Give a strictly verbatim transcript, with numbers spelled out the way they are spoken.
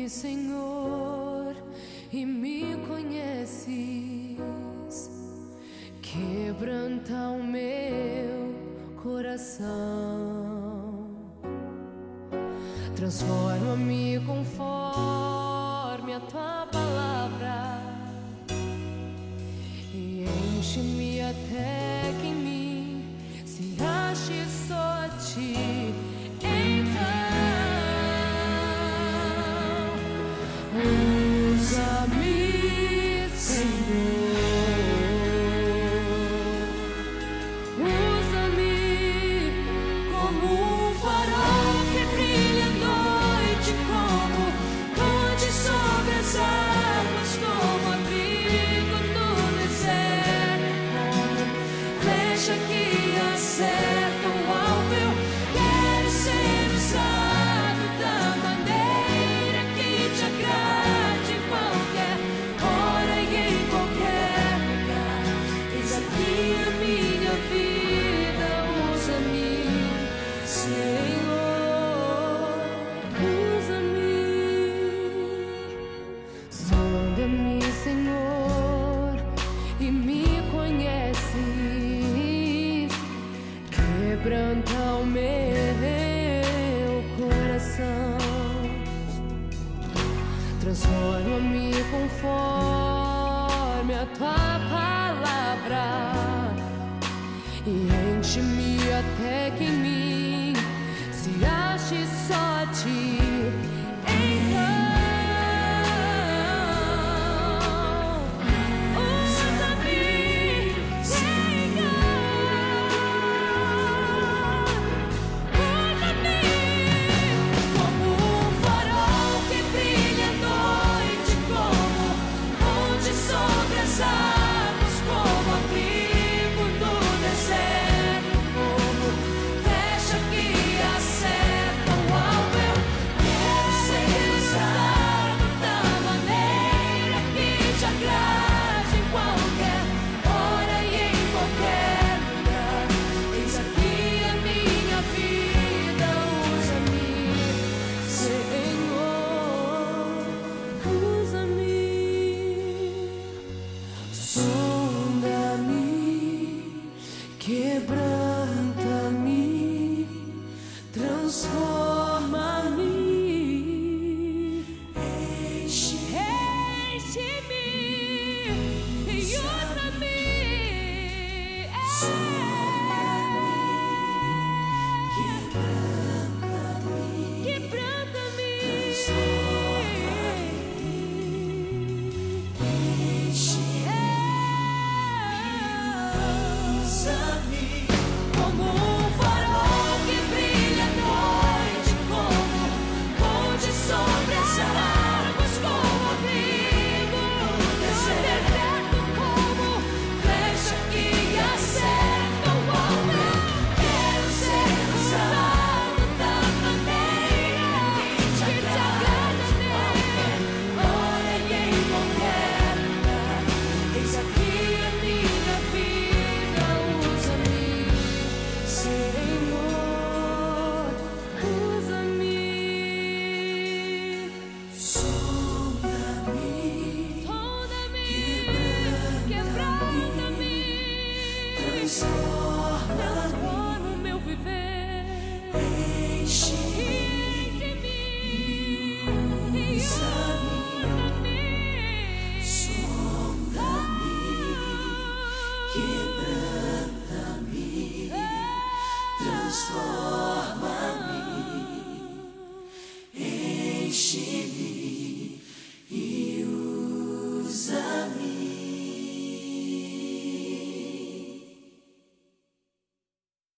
Sonda-me, Senhor, e me conheces. Quebranta o meu coração, transforma-me conforme a tua palavra e enche-me até que em mim se ache só a ti. Usa-me, Senhor, usa-me como um farol que brilha à noite, como ponte sobre as águas, como abrigo no deserto, como flecha que acerta o alvo. Eu quero ser usado da maneira que te agrade, em qualquer hora e em qualquer lugar. Eis aqui a minha vida, usa-me, Senhor, usa-me. Sonda-me, Senhor, e me conheces. Quebranta o meu coração, transforma-me conforme a tua palavra e enche-me até que em mim se ache só a ti. Quebranta-me, transforma-me, enche-me, enche-me e usa-me. Quebranta-me, quebranta-me, como um farol que brilha à noite, como ponte sobre as águas, como abrigo no deserto, como flecha que acerta o alvo. Quero ser usado da maneira que te agrada, em qualquer hora e em qualquer lugar. Eis aqui a minha vida, usa-me, Senhor, usa-me. Sonda-me, sonda-me, quebranta-me, transforma o meu viver, enche-me, usa-me, sonda-me, quebranta-me, transforma.